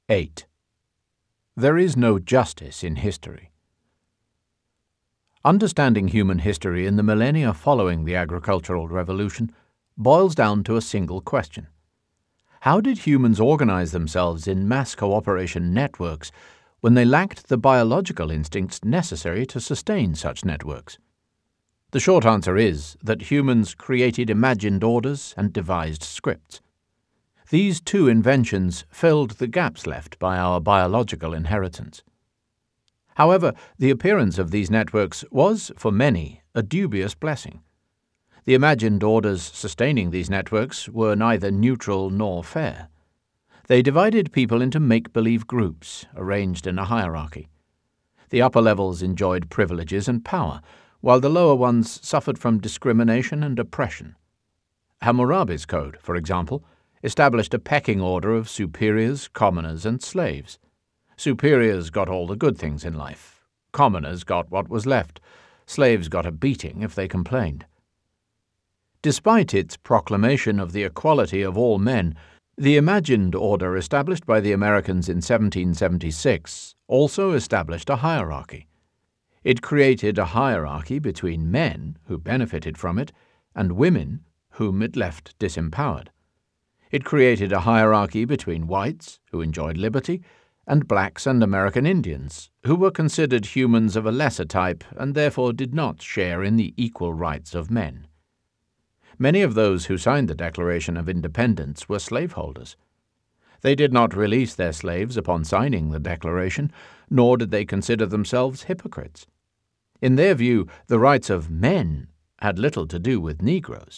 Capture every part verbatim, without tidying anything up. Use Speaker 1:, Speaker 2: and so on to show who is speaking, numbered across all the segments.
Speaker 1: eight. There is no justice in history. Understanding human history in the millennia following the agricultural revolution boils down to a single question. How did humans organize themselves in mass cooperation networks when they lacked the biological instincts necessary to sustain such networks? The short answer is that humans created imagined orders and devised scripts. These two inventions filled the gaps left by our biological inheritance. However, the appearance of these networks was, for many, a dubious blessing. The imagined orders sustaining these networks were neither neutral nor fair. They divided people into make-believe groups, arranged in a hierarchy. The upper levels enjoyed privileges and power, while the lower ones suffered from discrimination and oppression. Hammurabi's code, for example, established a pecking order of superiors, commoners, and slaves. Superiors got all the good things in life. Commoners got what was left. Slaves got a beating if they complained. Despite its proclamation of the equality of all men, the imagined order established by the Americans in seventeen seventy-six also established a hierarchy. It created a hierarchy between men, who benefited from it, and women, whom it left disempowered. It created a hierarchy between whites, who enjoyed liberty, and blacks and American Indians, who were considered humans of a lesser type and therefore did not share in the equal rights of men. Many of those who signed the Declaration of Independence were slaveholders. They did not release their slaves upon signing the Declaration, nor did they consider themselves hypocrites. In their view, the rights of men had little to do with Negroes.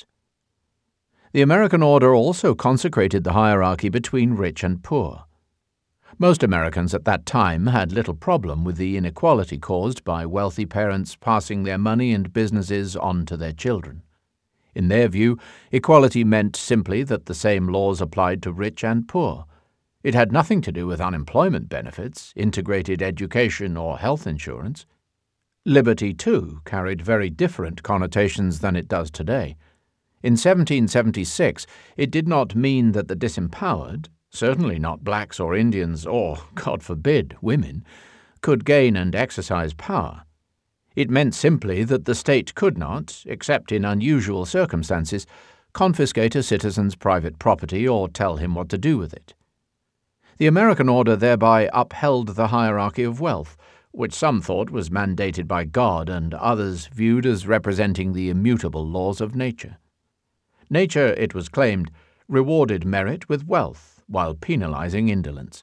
Speaker 1: The American order also consecrated the hierarchy between rich and poor. Most Americans at that time had little problem with the inequality caused by wealthy parents passing their money and businesses on to their children. In their view, equality meant simply that the same laws applied to rich and poor. It had nothing to do with unemployment benefits, integrated education, or health insurance. Liberty, too, carried very different connotations than it does today. In seventeen seventy-six, it did not mean that the disempowered, certainly not blacks or Indians or, God forbid, women, could gain and exercise power. It meant simply that the state could not, except in unusual circumstances, confiscate a citizen's private property or tell him what to do with it. The American order thereby upheld the hierarchy of wealth, which some thought was mandated by God and others viewed as representing the immutable laws of nature. Nature, it was claimed, rewarded merit with wealth while penalizing indolence.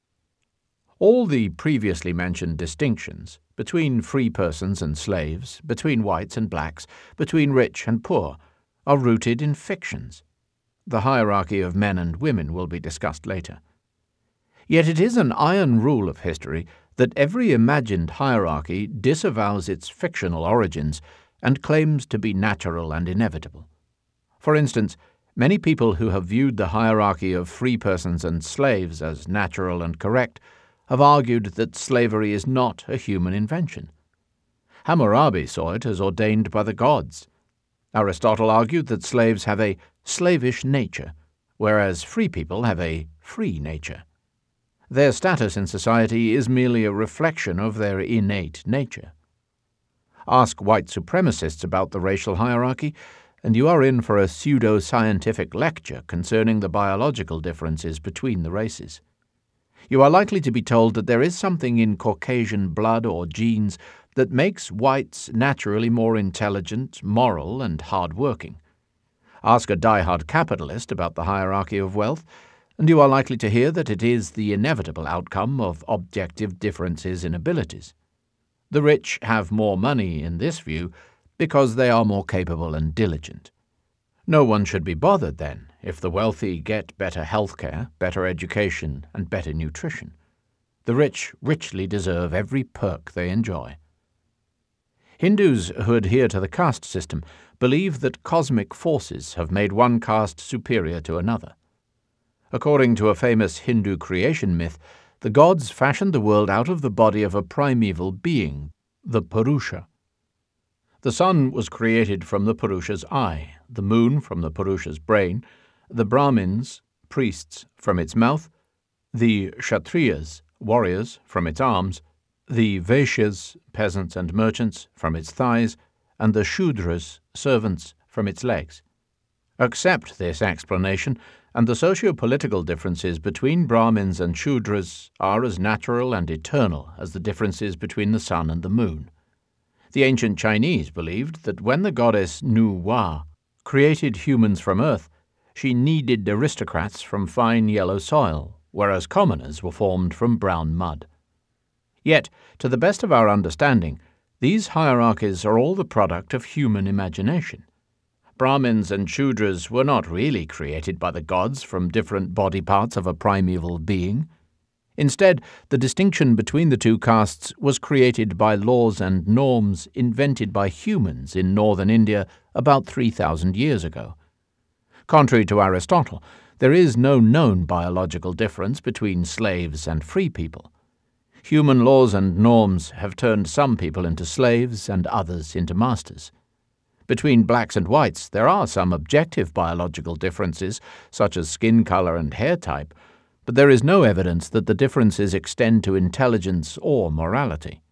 Speaker 1: All the previously mentioned distinctions between free persons and slaves, between whites and blacks, between rich and poor, are rooted in fictions. The hierarchy of men and women will be discussed later. Yet it is an iron rule of history that every imagined hierarchy disavows its fictional origins and claims to be natural and inevitable. For instance, many people who have viewed the hierarchy of free persons and slaves as natural and correct have argued that slavery is not a human invention. Hammurabi saw it as ordained by the gods. Aristotle argued that slaves have a slavish nature, whereas free people have a free nature. Their status in society is merely a reflection of their innate nature. Ask white supremacists about the racial hierarchy, and you are in for a pseudo-scientific lecture concerning the biological differences between the races. You are likely to be told that there is something in Caucasian blood or genes that makes whites naturally more intelligent, moral, and hard-working. Ask a die-hard capitalist about the hierarchy of wealth, and you are likely to hear that it is the inevitable outcome of objective differences in abilities. The rich have more money in this view because they are more capable and diligent. No one should be bothered, then, if the wealthy get better health care, better education, and better nutrition. The rich richly deserve every perk they enjoy. Hindus who adhere to the caste system believe that cosmic forces have made one caste superior to another. According to a famous Hindu creation myth, the gods fashioned the world out of the body of a primeval being, the Purusha. The sun was created from the Purusha's eye, the moon from the Purusha's brain, the Brahmins, priests, from its mouth, the Kshatriyas, warriors, from its arms, the Vaishyas, peasants and merchants, from its thighs, and the Shudras, servants, from its legs. Accept this explanation, and the socio-political differences between Brahmins and Shudras are as natural and eternal as the differences between the sun and the moon. The ancient Chinese believed that when the goddess Nu Wa created humans from earth, she kneaded aristocrats from fine yellow soil, whereas commoners were formed from brown mud. Yet, to the best of our understanding, these hierarchies are all the product of human imagination. Brahmins and Shudras were not really created by the gods from different body parts of a primeval being. Instead, the distinction between the two castes was created by laws and norms invented by humans in northern India about three thousand years ago. Contrary to Aristotle, there is no known biological difference between slaves and free people. Human laws and norms have turned some people into slaves and others into masters. Between blacks and whites, there are some objective biological differences, such as skin color and hair type, but there is no evidence that the differences extend to intelligence or morality.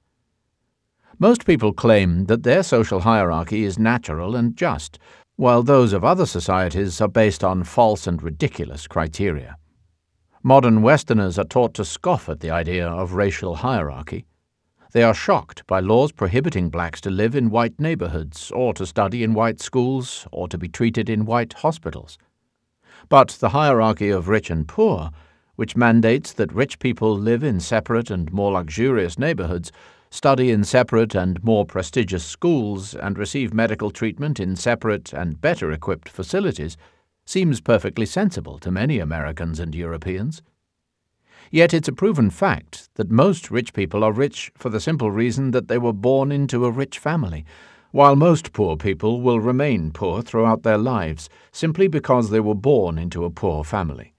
Speaker 1: Most people claim that their social hierarchy is natural and just, while those of other societies are based on false and ridiculous criteria. Modern Westerners are taught to scoff at the idea of racial hierarchy. They are shocked by laws prohibiting blacks to live in white neighborhoods, or to study in white schools, or to be treated in white hospitals. But the hierarchy of rich and poor, which mandates that rich people live in separate and more luxurious neighborhoods, study in separate and more prestigious schools, and receive medical treatment in separate and better-equipped facilities, seems perfectly sensible to many Americans and Europeans. Yet it's a proven fact that most rich people are rich for the simple reason that they were born into a rich family, while most poor people will remain poor throughout their lives simply because they were born into a poor family.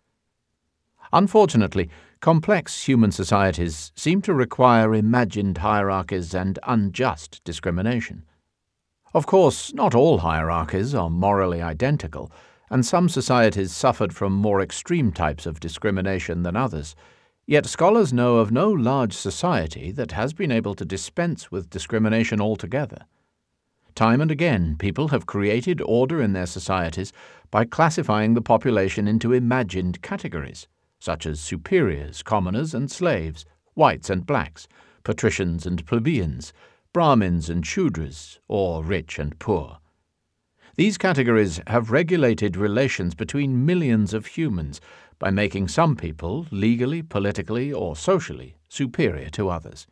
Speaker 1: Unfortunately, complex human societies seem to require imagined hierarchies and unjust discrimination. Of course, not all hierarchies are morally identical, and some societies suffered from more extreme types of discrimination than others, yet scholars know of no large society that has been able to dispense with discrimination altogether. Time and again, people have created order in their societies by classifying the population into imagined categories, such as superiors, commoners and slaves, whites and blacks, patricians and plebeians, Brahmins and Shudras, or rich and poor. These categories have regulated relations between millions of humans by making some people legally, politically, or socially superior to others.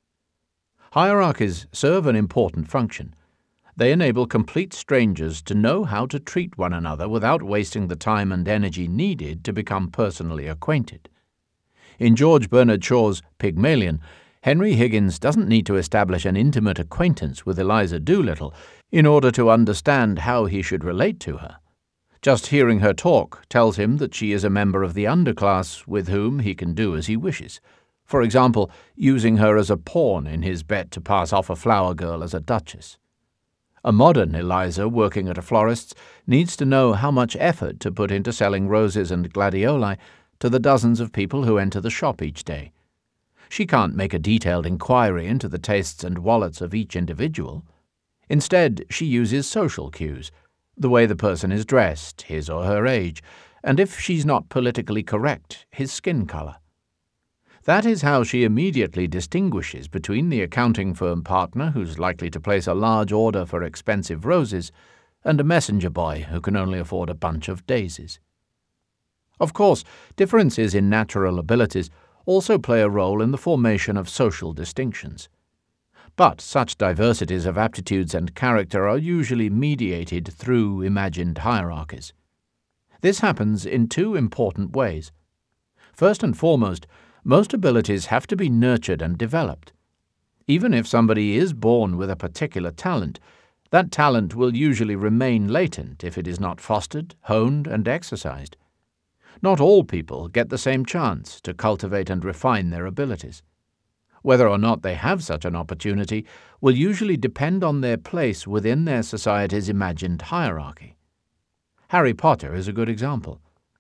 Speaker 1: Hierarchies serve an important function. They enable complete strangers to know how to treat one another without wasting the time and energy needed to become personally acquainted. In George Bernard Shaw's Pygmalion, Henry Higgins doesn't need to establish an intimate acquaintance with Eliza Doolittle in order to understand how he should relate to her. Just hearing her talk tells him that she is a member of the underclass with whom he can do as he wishes, for example, using her as a pawn in his bet to pass off a flower girl as a duchess. A modern Eliza working at a florist's needs to know how much effort to put into selling roses and gladioli to the dozens of people who enter the shop each day. She can't make a detailed inquiry into the tastes and wallets of each individual. Instead, she uses social cues, the way the person is dressed, his or her age, and if she's not politically correct, his skin color. That is how she immediately distinguishes between the accounting firm partner who's likely to place a large order for expensive roses and a messenger boy who can only afford a bunch of daisies. Of course, differences in natural abilities also play a role in the formation of social distinctions. But such diversities of aptitudes and character are usually mediated through imagined hierarchies. This happens in two important ways. First and foremost, most abilities have to be nurtured and developed. Even if somebody is born with a particular talent, that talent will usually remain latent if it is not fostered, honed, and exercised. Not all people get the same chance to cultivate and refine their abilities. Whether or not they have such an opportunity will usually depend on their place within their society's imagined hierarchy. Harry Potter is a good example.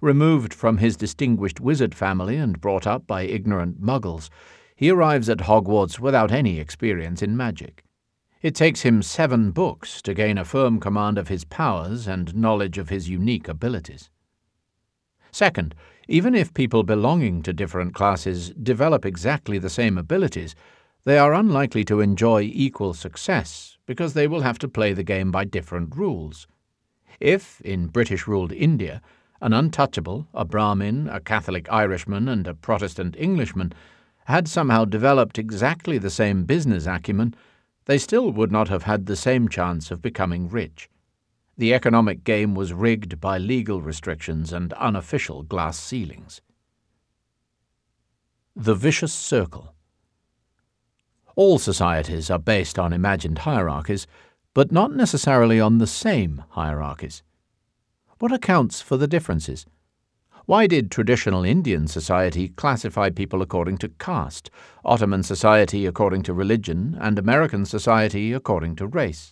Speaker 1: Removed from his distinguished wizard family and brought up by ignorant muggles, he arrives at Hogwarts without any experience in magic. It takes him seven books to gain a firm command of his powers and knowledge of his unique abilities. Second, even if people belonging to different classes develop exactly the same abilities, they are unlikely to enjoy equal success because they will have to play the game by different rules. If, in British-ruled India, an untouchable, a Brahmin, a Catholic Irishman, and a Protestant Englishman had somehow developed exactly the same business acumen, they still would not have had the same chance of becoming rich. The economic game was rigged by legal restrictions and unofficial glass ceilings. The vicious circle. All societies are based on imagined hierarchies, but not necessarily on the same hierarchies. What accounts for the differences? Why did traditional Indian society classify people according to caste, Ottoman society according to religion, and American society according to race?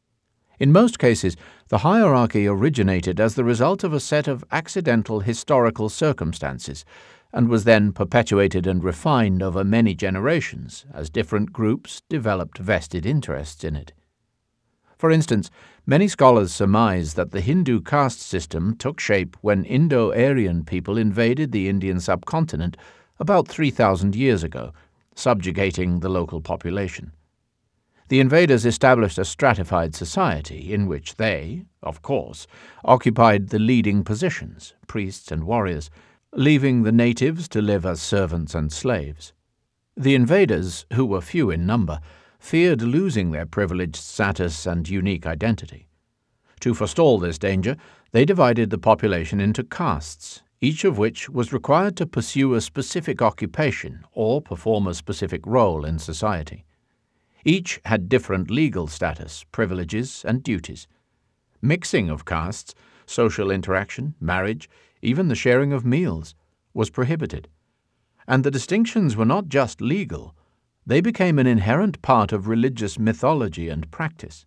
Speaker 1: In most cases, the hierarchy originated as the result of a set of accidental historical circumstances, and was then perpetuated and refined over many generations as different groups developed vested interests in it. For instance, many scholars surmise that the Hindu caste system took shape when Indo-Aryan people invaded the Indian subcontinent about three thousand years ago, subjugating the local population. The invaders established a stratified society in which they, of course, occupied the leading positions, priests and warriors, leaving the natives to live as servants and slaves. The invaders, who were few in number, feared losing their privileged status and unique identity. To forestall this danger, they divided the population into castes, each of which was required to pursue a specific occupation or perform a specific role in society. Each had different legal status, privileges, and duties. Mixing of castes, social interaction, marriage, even the sharing of meals, was prohibited. And the distinctions were not just legal. They became an inherent part of religious mythology and practice.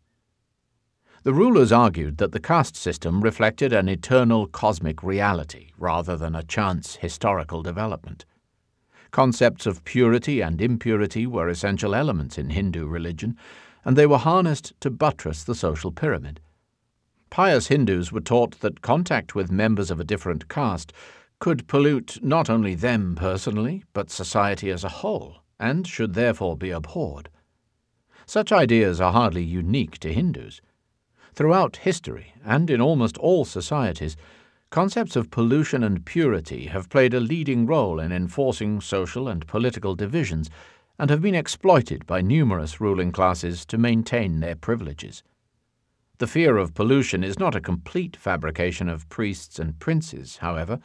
Speaker 1: The rulers argued that the caste system reflected an eternal cosmic reality rather than a chance historical development. Concepts of purity and impurity were essential elements in Hindu religion, and they were harnessed to buttress the social pyramid. Pious Hindus were taught that contact with members of a different caste could pollute not only them personally, but society as a whole, and should therefore be abhorred. Such ideas are hardly unique to Hindus. Throughout history, and in almost all societies, concepts of pollution and purity have played a leading role in enforcing social and political divisions, and have been exploited by numerous ruling classes to maintain their privileges. The fear of pollution is not a complete fabrication of priests and princes, however.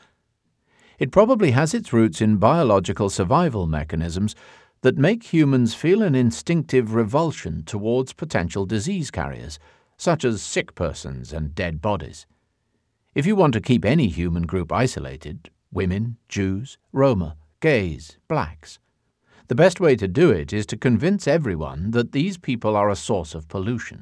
Speaker 1: It probably has its roots in biological survival mechanisms that make humans feel an instinctive revulsion towards potential disease carriers, such as sick persons and dead bodies. If you want to keep any human group isolated, women, Jews, Roma, gays, blacks, the best way to do it is to convince everyone that these people are a source of pollution.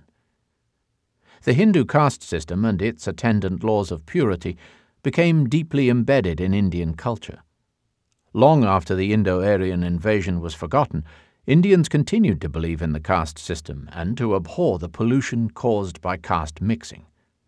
Speaker 1: The Hindu caste system and its attendant laws of purity became deeply embedded in Indian culture. Long after the Indo-Aryan invasion was forgotten, Indians continued to believe in the caste system and to abhor the pollution caused by caste mixing.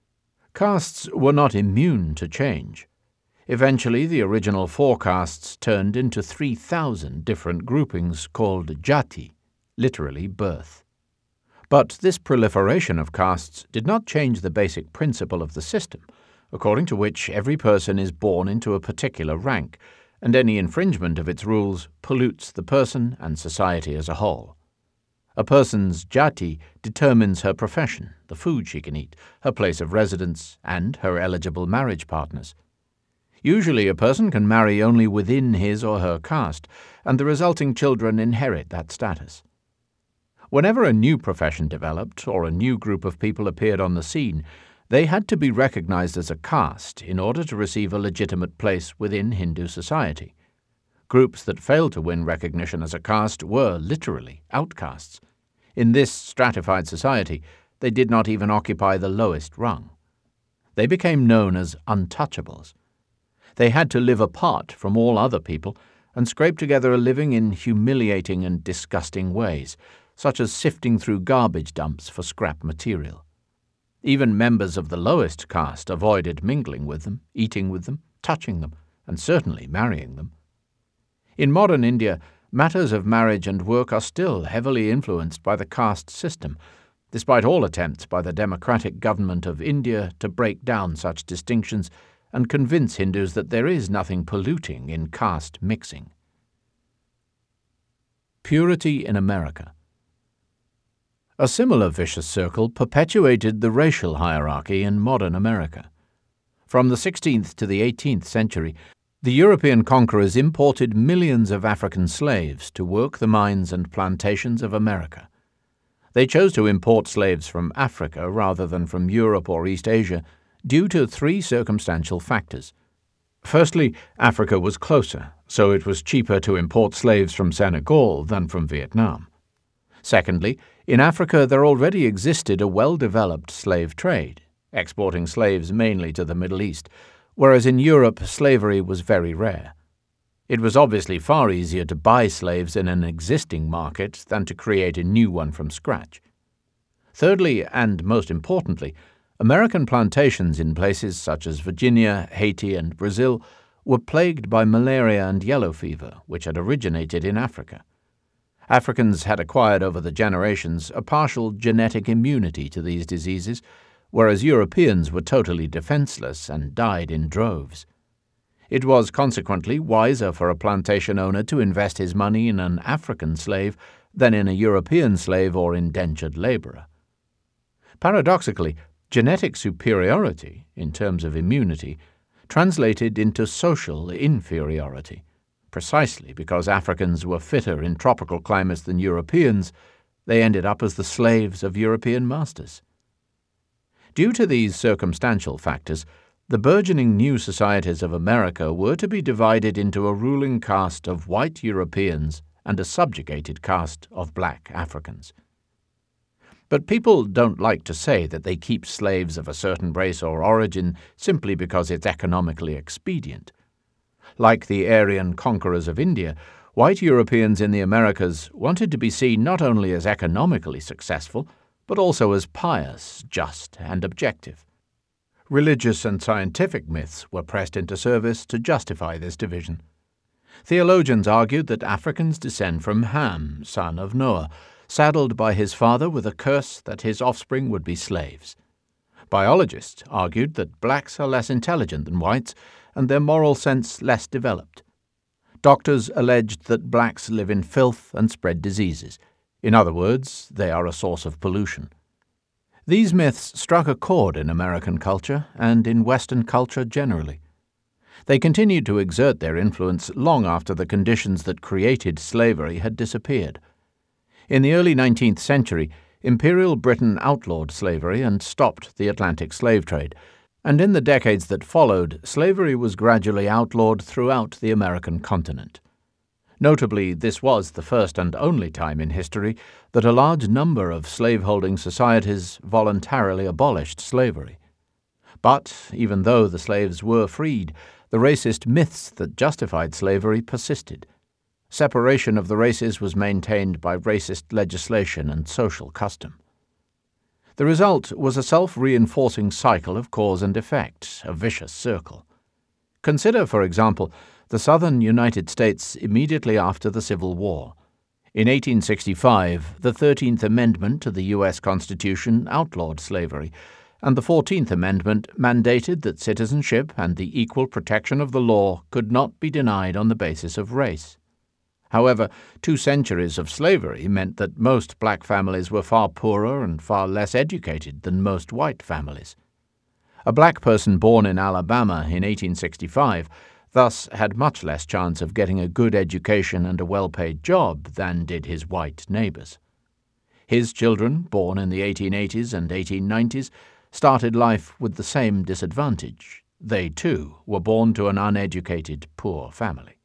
Speaker 1: Castes were not immune to change. Eventually, the original four castes turned into three thousand different groupings called jati, literally birth. But this proliferation of castes did not change the basic principle of the system, according to which every person is born into a particular rank, and any infringement of its rules pollutes the person and society as a whole. A person's jati determines her profession, the food she can eat, her place of residence, and her eligible marriage partners. Usually a person can marry only within his or her caste, and the resulting children inherit that status. Whenever a new profession developed or a new group of people appeared on the scene, they had to be recognized as a caste in order to receive a legitimate place within Hindu society. Groups that failed to win recognition as a caste were literally outcasts. In this stratified society, they did not even occupy the lowest rung. They became known as untouchables. They had to live apart from all other people and scrape together a living in humiliating and disgusting ways, such as sifting through garbage dumps for scrap material. Even members of the lowest caste avoided mingling with them, eating with them, touching them, and certainly marrying them. In modern India, matters of marriage and work are still heavily influenced by the caste system, despite all attempts by the democratic government of India to break down such distinctions and convince Hindus that there is nothing polluting in caste mixing. Purity in America. A similar vicious circle perpetuated the racial hierarchy in modern America. From the sixteenth to the eighteenth century, the European conquerors imported millions of African slaves to work the mines and plantations of America. They chose to import slaves from Africa rather than from Europe or East Asia due to three circumstantial factors. Firstly, Africa was closer, so it was cheaper to import slaves from Senegal than from Vietnam. Secondly, in Africa there already existed a well-developed slave trade, exporting slaves mainly to the Middle East, whereas in Europe slavery was very rare. It was obviously far easier to buy slaves in an existing market than to create a new one from scratch. Thirdly, and most importantly, American plantations in places such as Virginia, Haiti, and Brazil were plagued by malaria and yellow fever, which had originated in Africa. Africans had acquired over the generations a partial genetic immunity to these diseases, whereas Europeans were totally defenseless and died in droves. It was consequently wiser for a plantation owner to invest his money in an African slave than in a European slave or indentured laborer. Paradoxically, genetic superiority, in terms of immunity, translated into social inferiority. Precisely because Africans were fitter in tropical climates than Europeans, they ended up as the slaves of European masters. Due to these circumstantial factors, the burgeoning new societies of America were to be divided into a ruling caste of white Europeans and a subjugated caste of black Africans. But people don't like to say that they keep slaves of a certain race or origin simply because it's economically expedient. Like the Aryan conquerors of India, white Europeans in the Americas wanted to be seen not only as economically successful, but also as pious, just, and objective. Religious and scientific myths were pressed into service to justify this division. Theologians argued that Africans descend from Ham, son of Noah, saddled by his father with a curse that his offspring would be slaves. Biologists argued that blacks are less intelligent than whites and their moral sense less developed. Doctors alleged that blacks live in filth and spread diseases. In other words, they are a source of pollution. These myths struck a chord in American culture and in Western culture generally. They continued to exert their influence long after the conditions that created slavery had disappeared. In the early nineteenth century, Imperial Britain outlawed slavery and stopped the Atlantic slave trade, and in the decades that followed, slavery was gradually outlawed throughout the American continent. Notably, this was the first and only time in history that a large number of slaveholding societies voluntarily abolished slavery. But, even though the slaves were freed, the racist myths that justified slavery persisted. Separation of the races was maintained by racist legislation and social custom. The result was a self-reinforcing cycle of cause and effect, a vicious circle. Consider, for example, the southern United States immediately after the Civil War. In eighteen sixty-five, the thirteenth Amendment to the U S Constitution outlawed slavery, and the fourteenth Amendment mandated that citizenship and the equal protection of the law could not be denied on the basis of race. However, two centuries of slavery meant that most black families were far poorer and far less educated than most white families. A black person born in Alabama in eighteen sixty-five thus had much less chance of getting a good education and a well-paid job than did his white neighbors. His children, born in the eighteen eighties and eighteen nineties, started life with the same disadvantage. They, too, were born to an uneducated, poor family.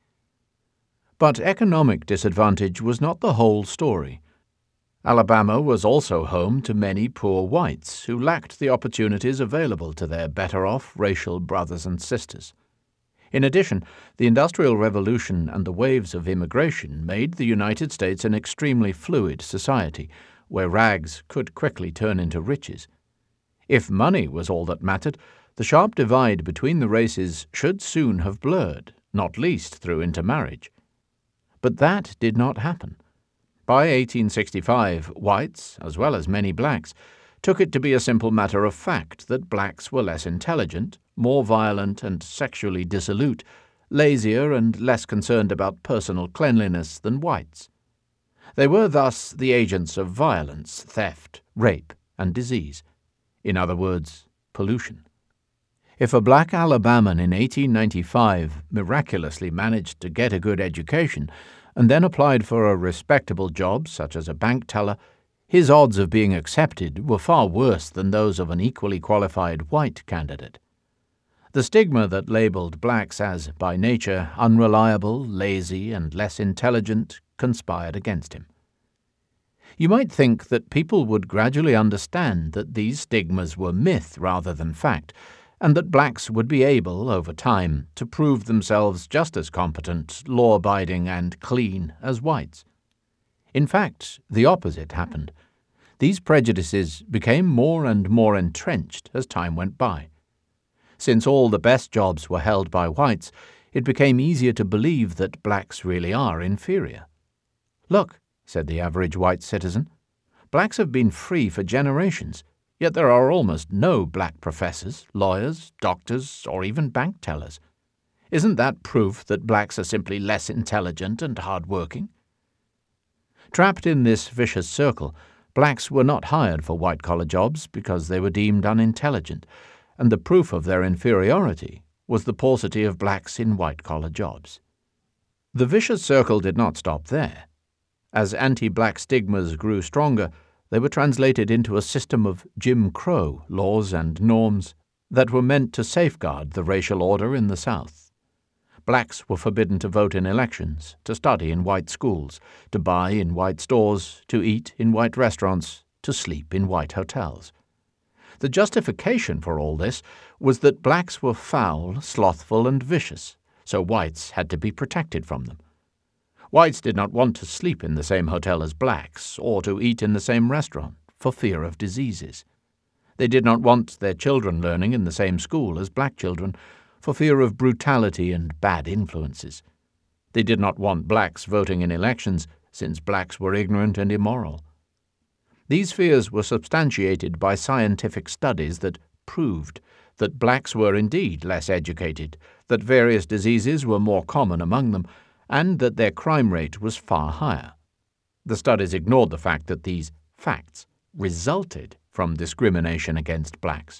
Speaker 1: But economic disadvantage was not the whole story. Alabama was also home to many poor whites who lacked the opportunities available to their better-off racial brothers and sisters. In addition, the Industrial Revolution and the waves of immigration made the United States an extremely fluid society, where rags could quickly turn into riches. If money was all that mattered, the sharp divide between the races should soon have blurred, not least through intermarriage. But that did not happen. By eighteen sixty-five, whites, as well as many blacks, took it to be a simple matter of fact that blacks were less intelligent, more violent and sexually dissolute, lazier and less concerned about personal cleanliness than whites. They were thus the agents of violence, theft, rape, and disease. In other words, pollution. If a black Alabaman in eighteen ninety-five miraculously managed to get a good education and then applied for a respectable job such as a bank teller, his odds of being accepted were far worse than those of an equally qualified white candidate. The stigma that labeled blacks as, by nature, unreliable, lazy, and less intelligent conspired against him. You might think that people would gradually understand that these stigmas were myth rather than fact, and that blacks would be able, over time, to prove themselves just as competent, law-abiding, and clean as whites. In fact, the opposite happened. These prejudices became more and more entrenched as time went by. Since all the best jobs were held by whites, it became easier to believe that blacks really are inferior. "Look," said the average white citizen, "blacks have been free for generations, yet there are almost no black professors, lawyers, doctors, or even bank tellers. Isn't that proof that blacks are simply less intelligent and hard-working?" Trapped in this vicious circle, blacks were not hired for white-collar jobs because they were deemed unintelligent, and the proof of their inferiority was the paucity of blacks in white-collar jobs. The vicious circle did not stop there. As anti-black stigmas grew stronger, they were translated into a system of Jim Crow laws and norms that were meant to safeguard the racial order in the South. Blacks were forbidden to vote in elections, to study in white schools, to buy in white stores, to eat in white restaurants, to sleep in white hotels. The justification for all this was that blacks were foul, slothful, and vicious, so whites had to be protected from them. Whites did not want to sleep in the same hotel as blacks, or to eat in the same restaurant, for fear of diseases. They did not want their children learning in the same school as black children, for fear of brutality and bad influences. They did not want blacks voting in elections, since blacks were ignorant and immoral. These fears were substantiated by scientific studies that proved that blacks were indeed less educated, that various diseases were more common among them, and that their crime rate was far higher. The studies ignored the fact that these facts resulted from discrimination against blacks.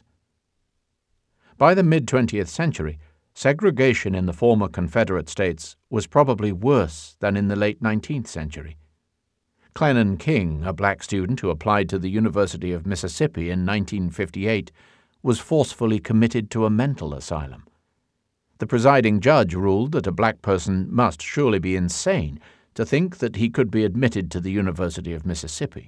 Speaker 1: By the mid-twentieth century, segregation in the former Confederate states was probably worse than in the late nineteenth century. Clennon King, a black student who applied to the University of Mississippi in nineteen fifty-eight, was forcefully committed to a mental asylum. The presiding judge ruled that a black person must surely be insane to think that he could be admitted to the University of Mississippi.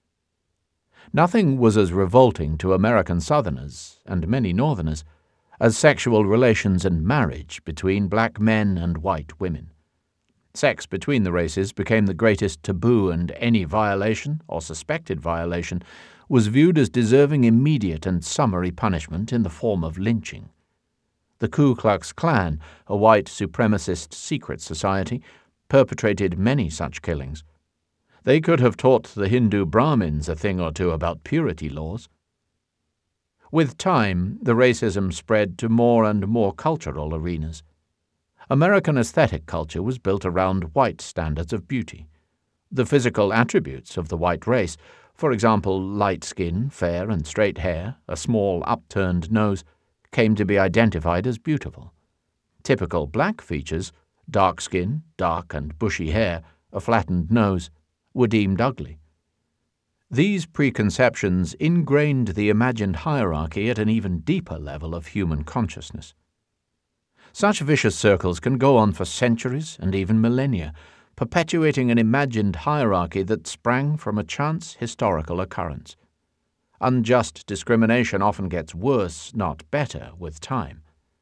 Speaker 1: Nothing was as revolting to American Southerners, and many Northerners, as sexual relations and marriage between black men and white women. Sex between the races became the greatest taboo, and any violation, or suspected violation, was viewed as deserving immediate and summary punishment in the form of lynching. The Ku Klux Klan, a white supremacist secret society, perpetrated many such killings. They could have taught the Hindu Brahmins a thing or two about purity laws. With time, the racism spread to more and more cultural arenas. American aesthetic culture was built around white standards of beauty. The physical attributes of the white race, for example, light skin, fair and straight hair, a small upturned nose, came to be identified as beautiful. Typical black features, dark skin, dark and bushy hair, a flattened nose, were deemed ugly. These preconceptions ingrained the imagined hierarchy at an even deeper level of human consciousness. Such vicious circles can go on for centuries and even millennia, perpetuating an imagined hierarchy that sprang from a chance historical occurrence. Unjust discrimination often gets worse, not better, with time.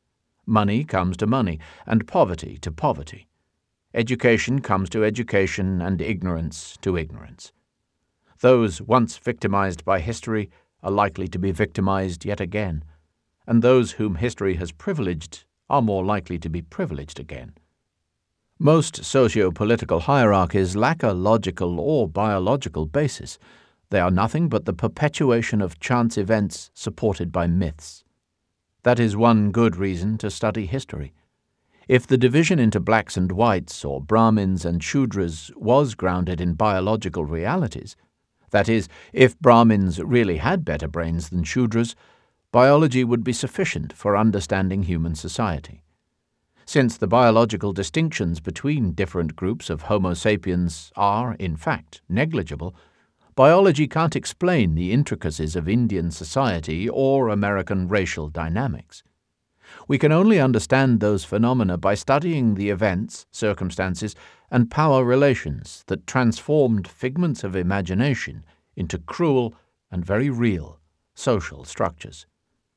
Speaker 1: Money comes to money, and poverty to poverty. Education comes to education, and ignorance to ignorance. Those once victimized by history are likely to be victimized yet again, and those whom history has privileged are more likely to be privileged again. Most socio-political hierarchies lack a logical or biological basis. They are nothing but the perpetuation of chance events supported by myths. That is one good reason to study history. If the division into blacks and whites, or Brahmins and Shudras, was grounded in biological realities, that is, if Brahmins really had better brains than Shudras, biology would be sufficient for understanding human society. Since the biological distinctions between different groups of Homo sapiens are, in fact, negligible, biology can't explain the intricacies of Indian society or American racial dynamics. We can only understand those phenomena by studying the events, circumstances, and power relations that transformed figments of imagination into cruel and very real social structures.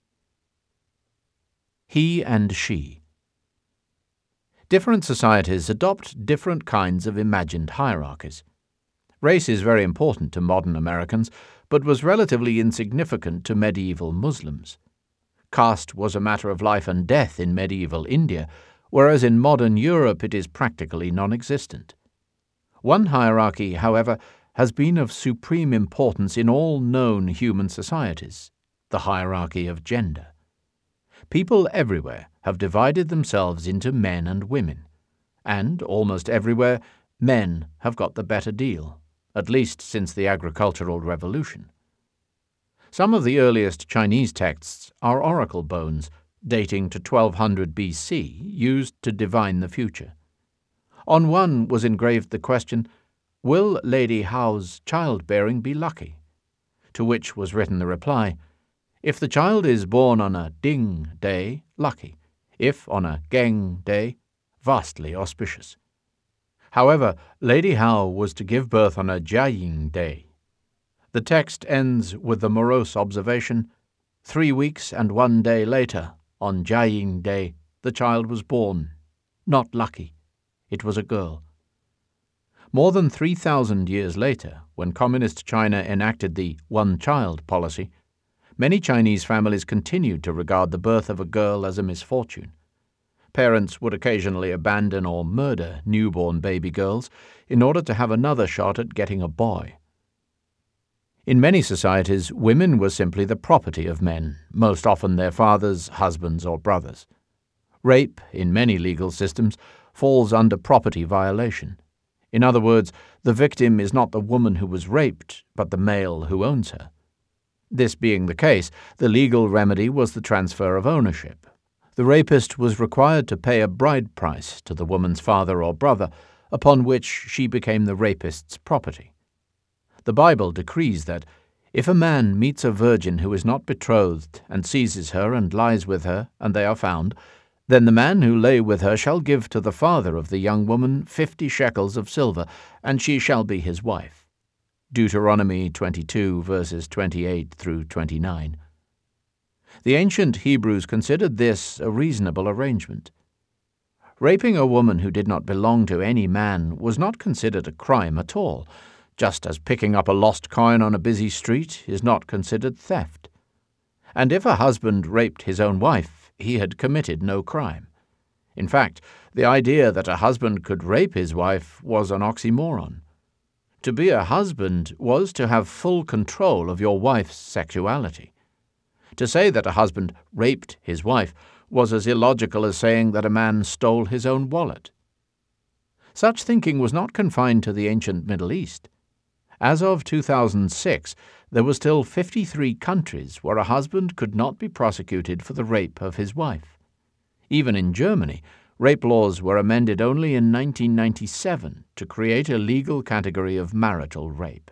Speaker 1: He and she. Different societies adopt different kinds of imagined hierarchies. Race is very important to modern Americans, but was relatively insignificant to medieval Muslims. Caste was a matter of life and death in medieval India, whereas in modern Europe it is practically non-existent. One hierarchy, however, has been of supreme importance in all known human societies, the hierarchy of gender. People everywhere have divided themselves into men and women, and almost everywhere men have got the better deal, at least since the agricultural revolution. Some of the earliest Chinese texts are oracle bones, dating to twelve hundred B C, used to divine the future. On one was engraved the question, "Will Lady Hao's childbearing be lucky?" To which was written the reply, "If the child is born on a Ding day, lucky. If on a Geng day, vastly auspicious." However, Lady Hao was to give birth on a Jiaying day. The text ends with the morose observation, "Three weeks and one day later, on Jiaying day, the child was born. Not lucky. It was a girl." More than three thousand years later, when Communist China enacted the one-child policy, many Chinese families continued to regard the birth of a girl as a misfortune. Parents would occasionally abandon or murder newborn baby girls in order to have another shot at getting a boy. In many societies, women were simply the property of men, most often their fathers, husbands, or brothers. Rape, in many legal systems, falls under property violation. In other words, the victim is not the woman who was raped, but the male who owns her. This being the case, the legal remedy was the transfer of ownership. The rapist was required to pay a bride price to the woman's father or brother, upon which she became the rapist's property. The Bible decrees that, if a man meets a virgin who is not betrothed, and seizes her and lies with her, and they are found, then the man who lay with her shall give to the father of the young woman fifty shekels of silver, and she shall be his wife. Deuteronomy twenty-two, verses twenty-eight through twenty-nine. The ancient Hebrews considered this a reasonable arrangement. Raping a woman who did not belong to any man was not considered a crime at all, just as picking up a lost coin on a busy street is not considered theft. And if a husband raped his own wife, he had committed no crime. In fact, the idea that a husband could rape his wife was an oxymoron. To be a husband was to have full control of your wife's sexuality. To say that a husband raped his wife was as illogical as saying that a man stole his own wallet. Such thinking was not confined to the ancient Middle East. As of two thousand six, there were still fifty-three countries where a husband could not be prosecuted for the rape of his wife. Even in Germany, rape laws were amended only in nineteen ninety-seven to create a legal category of marital rape.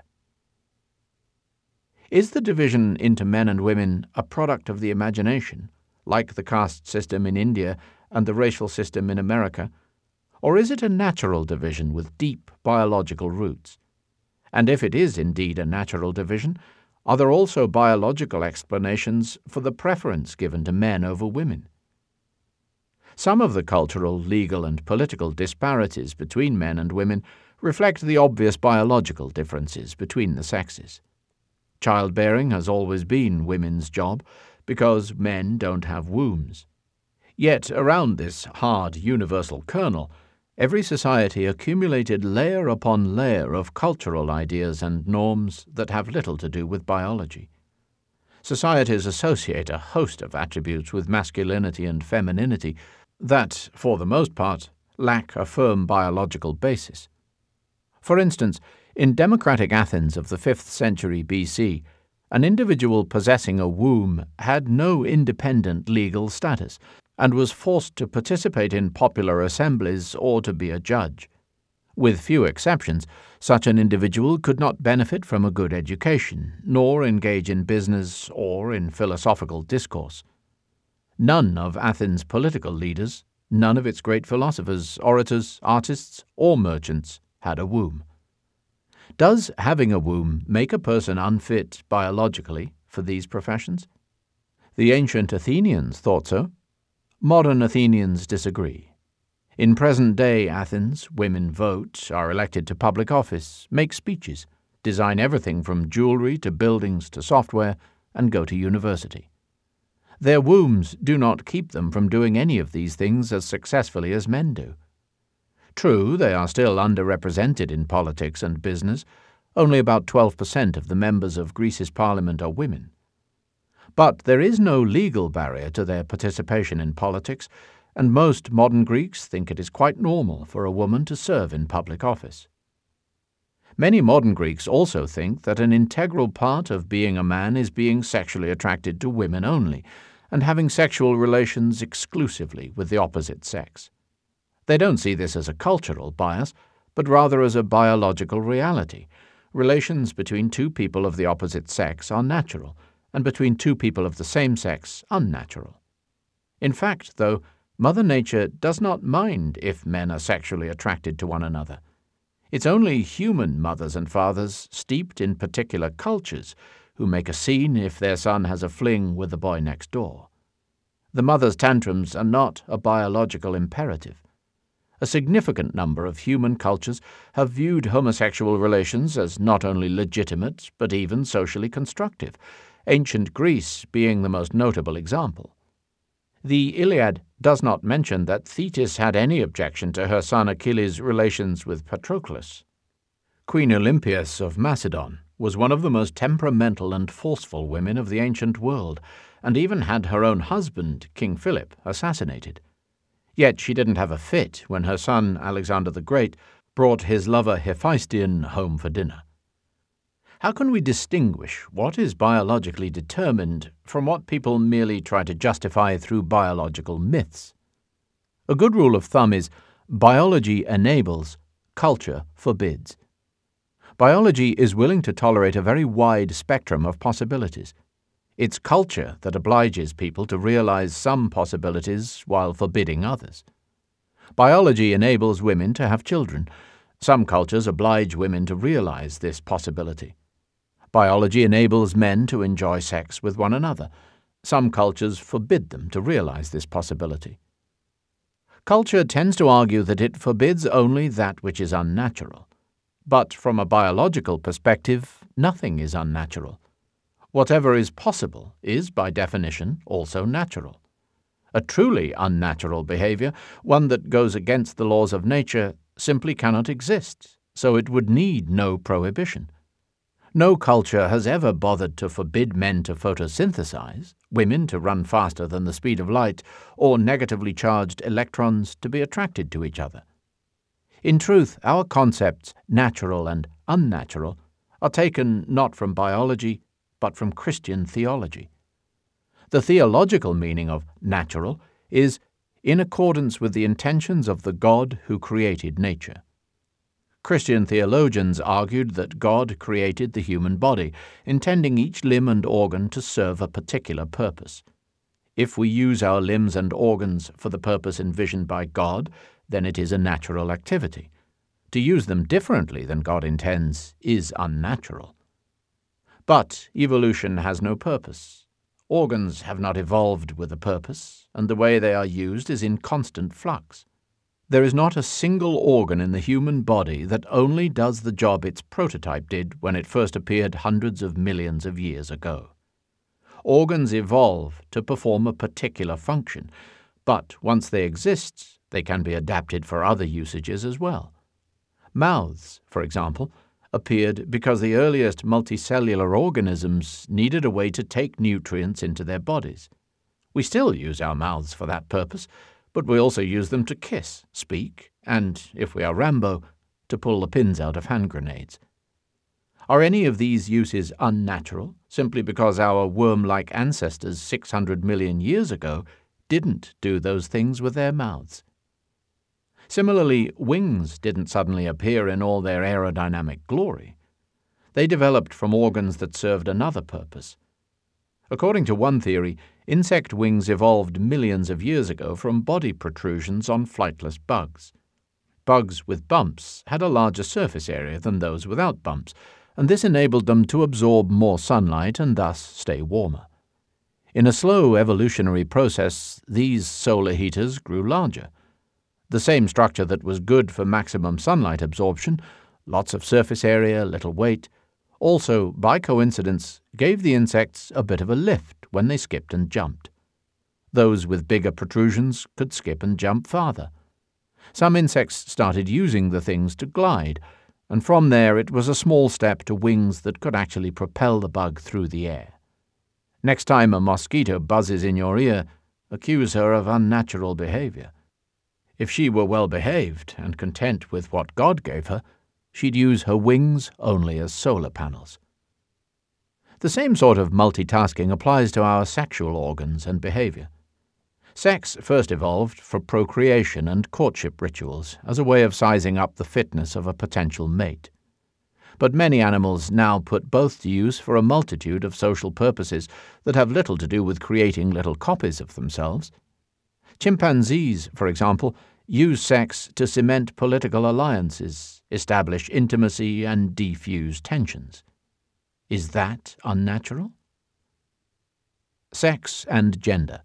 Speaker 1: Is the division into men and women a product of the imagination, like the caste system in India and the racial system in America, or is it a natural division with deep biological roots? And if it is indeed a natural division, are there also biological explanations for the preference given to men over women? Some of the cultural, legal, and political disparities between men and women reflect the obvious biological differences between the sexes. Childbearing has always been women's job because men don't have wombs. Yet around this hard universal kernel, every society accumulated layer upon layer of cultural ideas and norms that have little to do with biology. Societies associate a host of attributes with masculinity and femininity that, for the most part, lack a firm biological basis. For instance, in democratic Athens of the fifth century B C, an individual possessing a womb had no independent legal status and was forced to participate in popular assemblies or to be a judge. With few exceptions, such an individual could not benefit from a good education, nor engage in business or in philosophical discourse. None of Athens' political leaders, none of its great philosophers, orators, artists, or merchants had a womb. Does having a womb make a person unfit biologically for these professions? The ancient Athenians thought so. Modern Athenians disagree. In present-day Athens, women vote, are elected to public office, make speeches, design everything from jewelry to buildings to software, and go to university. Their wombs do not keep them from doing any of these things as successfully as men do. True, they are still underrepresented in politics and business. Only about twelve percent of the members of Greece's parliament are women. But there is no legal barrier to their participation in politics, and most modern Greeks think it is quite normal for a woman to serve in public office. Many modern Greeks also think that an integral part of being a man is being sexually attracted to women only, and having sexual relations exclusively with the opposite sex. They don't see this as a cultural bias, but rather as a biological reality. Relations between two people of the opposite sex are natural, and between two people of the same sex unnatural. In fact, though, Mother Nature does not mind if men are sexually attracted to one another. It's only human mothers and fathers steeped in particular cultures who make a scene if their son has a fling with the boy next door. The mother's tantrums are not a biological imperative. A significant number of human cultures have viewed homosexual relations as not only legitimate but even socially constructive, ancient Greece being the most notable example. The Iliad does not mention that Thetis had any objection to her son Achilles' relations with Patroclus. Queen Olympias of Macedon was one of the most temperamental and forceful women of the ancient world, and even had her own husband, King Philip, assassinated. Yet she didn't have a fit when her son, Alexander the Great, brought his lover Hephaestion home for dinner. How can we distinguish what is biologically determined from what people merely try to justify through biological myths? A good rule of thumb is biology enables, culture forbids. Biology is willing to tolerate a very wide spectrum of possibilities. It's culture that obliges people to realize some possibilities while forbidding others. Biology enables women to have children. Some cultures oblige women to realize this possibility. Biology enables men to enjoy sex with one another. Some cultures forbid them to realize this possibility. Culture tends to argue that it forbids only that which is unnatural. But from a biological perspective, nothing is unnatural. Whatever is possible is, by definition, also natural. A truly unnatural behavior, one that goes against the laws of nature, simply cannot exist, so it would need no prohibition. No culture has ever bothered to forbid men to photosynthesize, women to run faster than the speed of light, or negatively charged electrons to be attracted to each other. In truth, our concepts, natural and unnatural, are taken not from biology, but from Christian theology. The theological meaning of natural is in accordance with the intentions of the God who created nature. Christian theologians argued that God created the human body, intending each limb and organ to serve a particular purpose. If we use our limbs and organs for the purpose envisioned by God, then it is a natural activity. To use them differently than God intends is unnatural. But evolution has no purpose. Organs have not evolved with a purpose, and the way they are used is in constant flux. There is not a single organ in the human body that only does the job its prototype did when it first appeared hundreds of millions of years ago. Organs evolve to perform a particular function, but once they exist, they can be adapted for other usages as well. Mouths, for example, appeared because the earliest multicellular organisms needed a way to take nutrients into their bodies. We still use our mouths for that purpose, but we also use them to kiss, speak, and, if we are Rambo, to pull the pins out of hand grenades. Are any of these uses unnatural, simply because our worm-like ancestors six hundred million years ago didn't do those things with their mouths? Similarly, wings didn't suddenly appear in all their aerodynamic glory. They developed from organs that served another purpose. According to one theory, insect wings evolved millions of years ago from body protrusions on flightless bugs. Bugs with bumps had a larger surface area than those without bumps, and this enabled them to absorb more sunlight and thus stay warmer. In a slow evolutionary process, these solar heaters grew larger. The same structure that was good for maximum sunlight absorption, lots of surface area, little weight, also, by coincidence, gave the insects a bit of a lift when they skipped and jumped. Those with bigger protrusions could skip and jump farther. Some insects started using the things to glide, and from there it was a small step to wings that could actually propel the bug through the air. Next time a mosquito buzzes in your ear, accuse her of unnatural behavior. If she were well behaved and content with what God gave her, she'd use her wings only as solar panels. The same sort of multitasking applies to our sexual organs and behavior. Sex first evolved for procreation and courtship rituals as a way of sizing up the fitness of a potential mate. But many animals now put both to use for a multitude of social purposes that have little to do with creating little copies of themselves. Chimpanzees, for example, use sex to cement political alliances, establish intimacy, and defuse tensions. Is that unnatural? Sex and gender.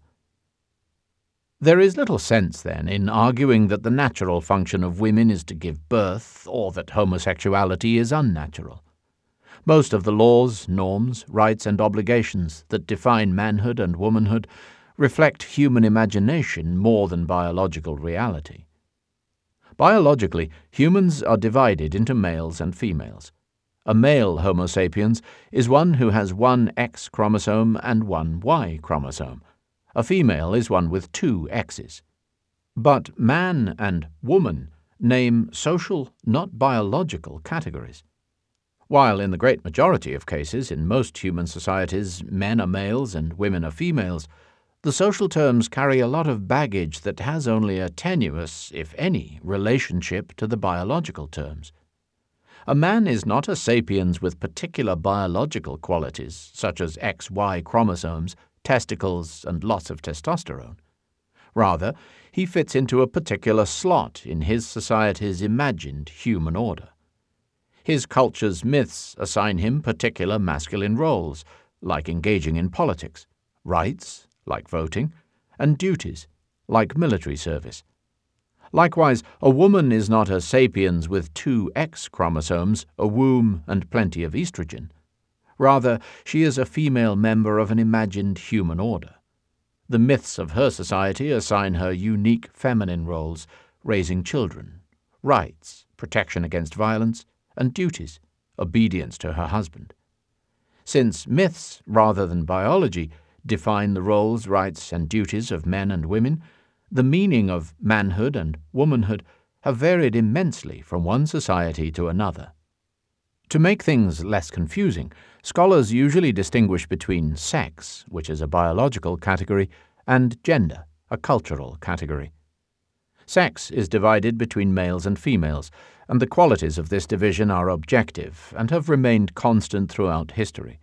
Speaker 1: There is little sense, then, in arguing that the natural function of women is to give birth, or that homosexuality is unnatural. Most of the laws, norms, rights, and obligations that define manhood and womanhood reflect human imagination more than biological reality. Biologically, humans are divided into males and females. A male Homo sapiens is one who has one X chromosome and one Y chromosome. A female is one with two X's. But man and woman name social, not biological categories. While in the great majority of cases in most human societies men are males and women are females, the social terms carry a lot of baggage that has only a tenuous, if any, relationship to the biological terms. A man is not a sapiens with particular biological qualities, such as X Y chromosomes, testicles, and lots of testosterone. Rather, he fits into a particular slot in his society's imagined human order. His culture's myths assign him particular masculine roles, like engaging in politics, rights, like voting, and duties, like military service. Likewise, a woman is not a sapiens with two X chromosomes, a womb, and plenty of estrogen. Rather, she is a female member of an imagined human order. The myths of her society assign her unique feminine roles, raising children, rights, protection against violence, and duties, obedience to her husband. Since myths, rather than biology, define the roles, rights, and duties of men and women, the meaning of manhood and womanhood have varied immensely from one society to another. To make things less confusing, scholars usually distinguish between sex, which is a biological category, and gender, a cultural category. Sex is divided between males and females, and the qualities of this division are objective and have remained constant throughout history.